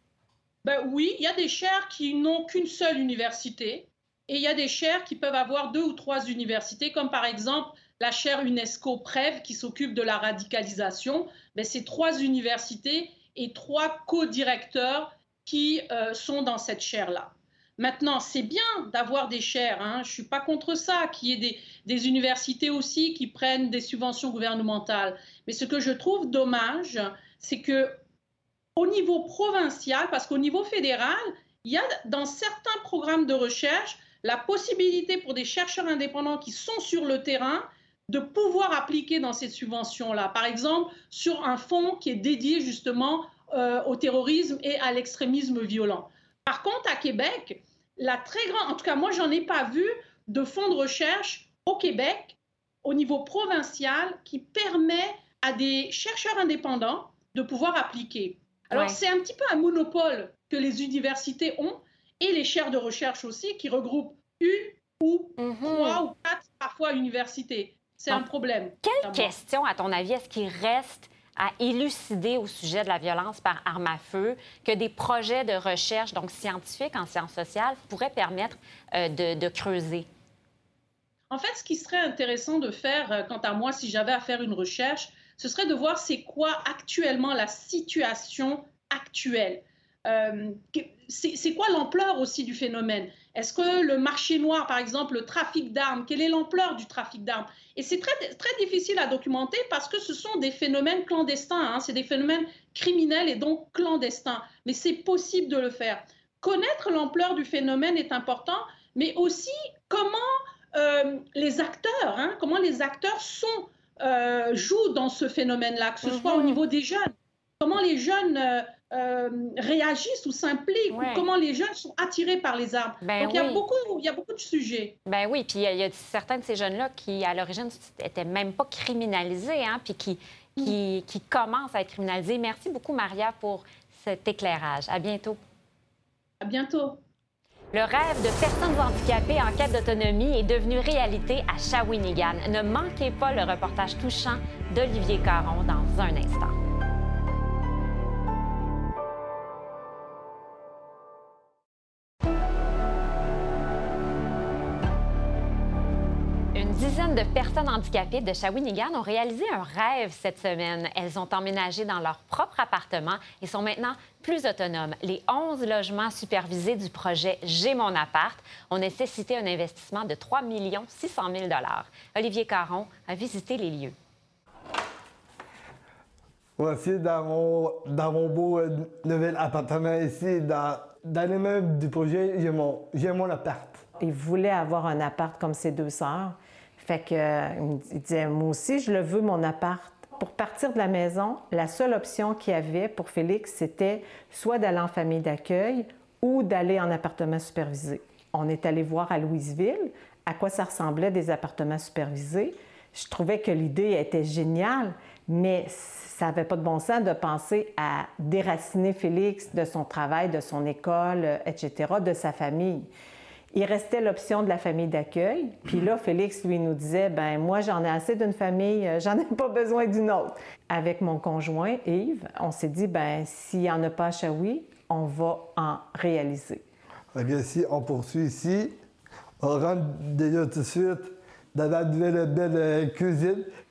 Ben oui, il y a des chaires qui n'ont qu'une seule université. Et il y a des chaires qui peuvent avoir deux ou trois universités, comme par exemple la chaire UNESCO Prev qui s'occupe de la radicalisation. Mais c'est trois universités et trois co-directeurs qui euh, sont dans cette chaire-là. Maintenant, c'est bien d'avoir des chaires, hein, je ne suis pas contre ça, qu'il y ait des, des universités aussi qui prennent des subventions gouvernementales. Mais ce que je trouve dommage, c'est qu'au niveau provincial, parce qu'au niveau fédéral, il y a dans certains programmes de recherche la possibilité pour des chercheurs indépendants qui sont sur le terrain de pouvoir appliquer dans cette subvention-là. Par exemple, sur un fonds qui est dédié justement euh, au terrorisme et à l'extrémisme violent. Par contre, à Québec, la très grande, en tout cas moi, j'en ai pas vu de fonds de recherche au Québec, au niveau provincial, qui permet à des chercheurs indépendants de pouvoir appliquer. Alors, ouais. C'est un petit peu un monopole que les universités ont et les chaires de recherche aussi, qui regroupent une ou mm-hmm. trois ou quatre, parfois, universités. C'est un problème. Quelle question, à ton avis, est-ce qu'il reste à élucider au sujet de la violence par arme à feu que des projets de recherche, donc scientifiques en sciences sociales, pourraient permettre euh, de, de creuser? En fait, ce qui serait intéressant de faire, euh, quant à moi, si j'avais à faire une recherche, ce serait de voir c'est quoi actuellement la situation actuelle. Euh, c'est quoi l'ampleur aussi du phénomène? Est-ce que le marché noir, par exemple, le trafic d'armes, quelle est l'ampleur du trafic d'armes? Et c'est très, très difficile à documenter parce que ce sont des phénomènes clandestins, hein, c'est des phénomènes criminels et donc clandestins. Mais c'est possible de le faire. Connaître l'ampleur du phénomène est important, mais aussi comment euh, les acteurs, hein, comment les acteurs sont, euh, jouent dans ce phénomène-là, que ce soit mm-hmm. au niveau des jeunes. Comment les jeunes euh, euh, réagissent ou s'impliquent, ouais. ou comment les jeunes sont attirés par les armes. Ben Donc, oui. il y a beaucoup, il y a beaucoup de sujets. Ben oui, puis il y, y a certains de ces jeunes-là qui, à l'origine, n'étaient même pas criminalisés, hein, puis qui, qui, qui commencent à être criminalisés. Merci beaucoup, Maria, pour cet éclairage. À bientôt. À bientôt. Le rêve de personnes handicapées en quête d'autonomie est devenu réalité à Shawinigan. Ne manquez pas le reportage touchant d'Olivier Caron dans un instant. Une dizaine de personnes handicapées de Shawinigan ont réalisé un rêve cette semaine. Elles ont emménagé dans leur propre appartement et sont maintenant plus autonomes. Les onze logements supervisés du projet J'ai mon appart ont nécessité un investissement de trois millions six cent mille dollars. Olivier Caron a visité les lieux. Voici dans mon, dans mon beau euh, nouvel appartement ici, dans, dans les meubles du projet J'ai mon, j'ai mon appart. Il voulait avoir un appart comme ses deux sœurs. Fait que, euh, il disait, moi aussi, je le veux, mon appart. Pour partir de la maison, la seule option qu'il y avait pour Félix, c'était soit d'aller en famille d'accueil ou d'aller en appartement supervisé. On est allé voir à Louisville à quoi ça ressemblait des appartements supervisés. Je trouvais que l'idée était géniale, mais ça n'avait pas de bon sens de penser à déraciner Félix de son travail, de son école, et cetera, de sa famille. Il restait l'option de la famille d'accueil. Puis là, Félix, lui, nous disait, ben moi, j'en ai assez d'une famille, j'en ai pas besoin d'une autre. Avec mon conjoint, Yves, on s'est dit, ben s'il n'y en a pas à Shawi, on va en réaliser. Bien, si on poursuit ici, on rentre déjà tout de suite dans la nouvelle belle cuisine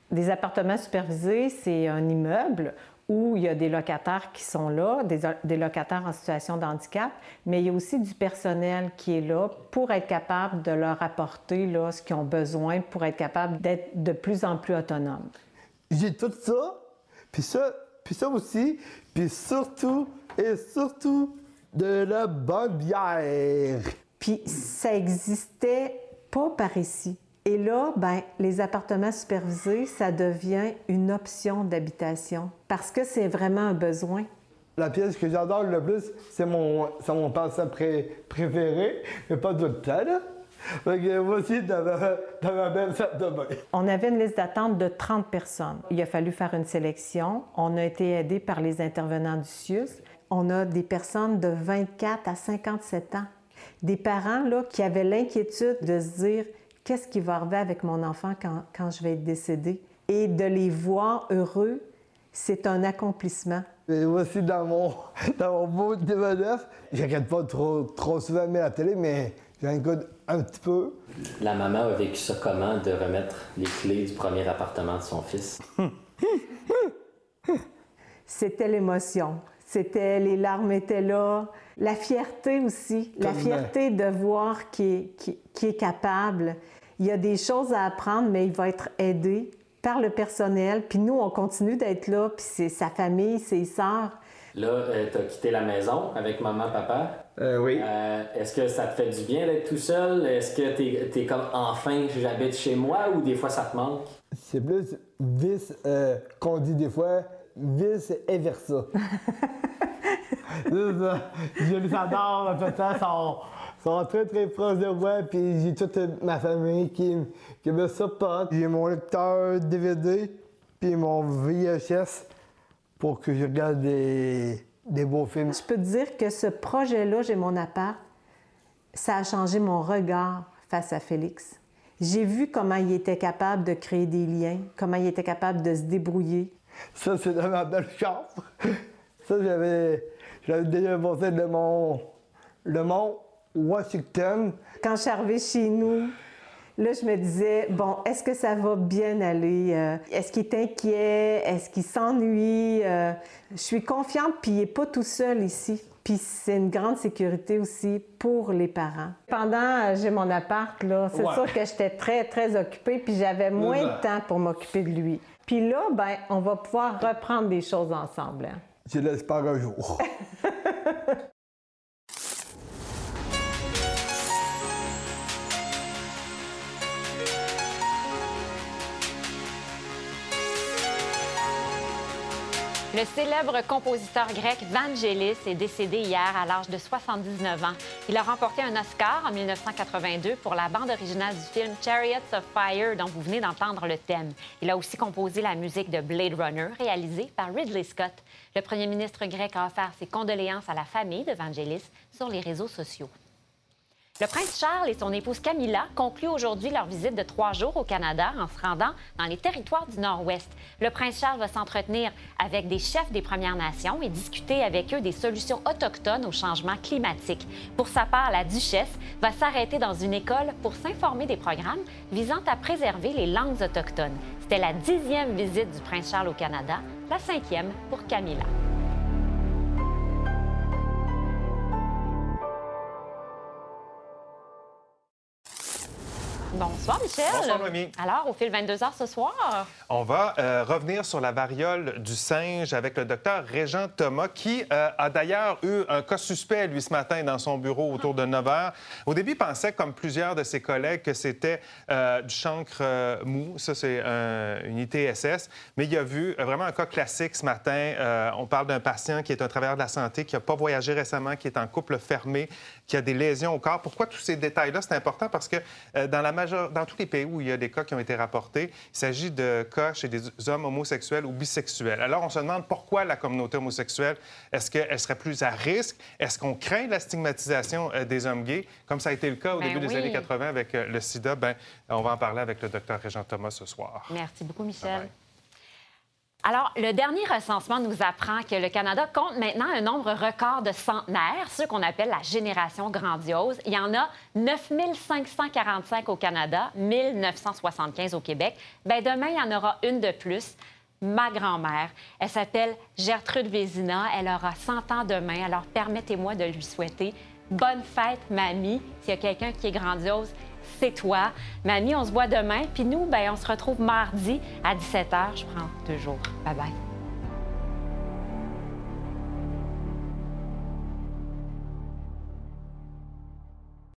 Des appartements supervisés, c'est un immeuble où il y a des locataires qui sont là, des, des locataires en situation de handicap, mais il y a aussi du personnel qui est là pour être capable de leur apporter là, ce qu'ils ont besoin pour être capable d'être de plus en plus autonomes. J'ai tout ça, puis ça, puis ça aussi, puis surtout, et surtout, de la bonne bière. Puis ça existait pas par ici. Et là, ben, les appartements supervisés, ça devient une option d'habitation parce que c'est vraiment un besoin. La pièce que j'adore le plus, c'est mon, c'est mon passe-temps pré préféré, mais pas tout le temps, là. Fait que moi aussi, dans ma, dans ma belle salle de bain. On avait une liste d'attente de trente personnes. Il a fallu faire une sélection. On a été aidés par les intervenants du C I U S. On a des personnes de vingt-quatre à cinquante-sept ans. Des parents là, qui avaient l'inquiétude de se dire qu'est-ce qui va arriver avec mon enfant quand, quand je vais être décédée? Et de les voir heureux, c'est un accomplissement. Et voici dans mon, dans mon beau D V D. Je regarde pas trop, trop souvent à la télé, mais j'en écoute un petit peu. La maman a vécu ça comment, de remettre les clés du premier appartement de son fils? C'était l'émotion. C'était, les larmes étaient là. La fierté aussi. La fierté de voir qu'il est, qu'il, qu'il est capable. Il y a des choses à apprendre, mais il va être aidé par le personnel. Puis nous, on continue d'être là, puis c'est sa famille, ses sœurs. Là, euh, tu as quitté la maison avec maman, papa. Euh, oui. Euh, est-ce que ça te fait du bien d'être tout seul? Est-ce que tu es comme « enfin, j'habite chez moi » ou des fois ça te manque? C'est plus vice euh, qu'on dit des fois, vice et versa. C'est ça. Je les adore, mes parents sont, sont très très proches de moi, puis j'ai toute ma famille qui, qui me supporte. J'ai mon lecteur D V D, puis mon V H S pour que je regarde des, des beaux films. Je peux te dire que ce projet-là, J'ai mon appart, ça a changé mon regard face à Félix. J'ai vu comment il était capable de créer des liens, comment il était capable de se débrouiller. Ça, c'est dans ma belle chambre. Ça, j'avais, j'avais déjà pensé de mon, le mont Washington. Quand je suis arrivée chez nous, là, je me disais, bon, est-ce que ça va bien aller? Euh, est-ce qu'il est inquiet? Est-ce qu'il s'ennuie? Euh, je suis confiante, puis il n'est pas tout seul ici. Puis c'est une grande sécurité aussi pour les parents. Pendant euh, J'ai mon appart, là, c'est ouais. sûr que j'étais très, très occupée, puis j'avais moins de temps pour m'occuper de lui. Puis là, ben, on va pouvoir reprendre des choses ensemble. Hein. Je l'espère un jour. Le célèbre compositeur grec Vangelis est décédé hier à l'âge de soixante-dix-neuf ans. Il a remporté un Oscar en mille neuf cent quatre-vingt-deux pour la bande originale du film Chariots of Fire, dont vous venez d'entendre le thème. Il a aussi composé la musique de Blade Runner, réalisée par Ridley Scott. Le premier ministre grec a offert ses condoléances à la famille de Vangelis sur les réseaux sociaux. Le prince Charles et son épouse Camilla concluent aujourd'hui leur visite de trois jours au Canada en se rendant dans les territoires du Nord-Ouest. Le prince Charles va s'entretenir avec des chefs des Premières Nations et discuter avec eux des solutions autochtones au changement climatique. Pour sa part, la duchesse va s'arrêter dans une école pour s'informer des programmes visant à préserver les langues autochtones. C'était la dixième visite du prince Charles au Canada, la cinquième pour Camilla. Bonsoir, Michel. Bonsoir, Noémie. Alors, au fil vingt-deux heures ce soir? On va euh, revenir sur la variole du singe avec le docteur Régent Thomas, qui euh, a d'ailleurs eu un cas suspect, lui, ce matin, dans son bureau autour de neuf heures. Au début, il pensait, comme plusieurs de ses collègues, que c'était euh, du chancre euh, mou. Ça, c'est un, une I T S S. Mais il a vu euh, vraiment un cas classique ce matin. Euh, on parle d'un patient qui est un travailleur de la santé, qui n'a pas voyagé récemment, qui est en couple fermé, qui a des lésions au corps. Pourquoi tous ces détails-là? C'est important parce que euh, dans la majorité Dans tous les pays où il y a des cas qui ont été rapportés, il s'agit de cas chez des hommes homosexuels ou bisexuels. Alors, on se demande pourquoi la communauté homosexuelle, est-ce qu'elle serait plus à risque? Est-ce qu'on craint la stigmatisation des hommes gays, comme ça a été le cas au ben début oui. des années quatre-vingt avec le sida? Bien, on va en parler avec le docteur Régent Thomas ce soir. Merci beaucoup, Michel. Bye-bye. Alors, le dernier recensement nous apprend que le Canada compte maintenant un nombre record de centenaires, ceux qu'on appelle la génération grandiose. Il y en a neuf mille cinq cent quarante-cinq au Canada, mille neuf cent soixante-quinze au Québec. Bien, demain, il y en aura une de plus. Ma grand-mère. Elle s'appelle Gertrude Vézina. Elle aura cent ans demain. Alors, permettez-moi de lui souhaiter bonne fête, mamie. S'il y a quelqu'un qui est grandiose, c'est toi. Mamie, on se voit demain. Puis nous, bien, on se retrouve mardi à dix-sept heures. Je prends deux jours. Bye-bye.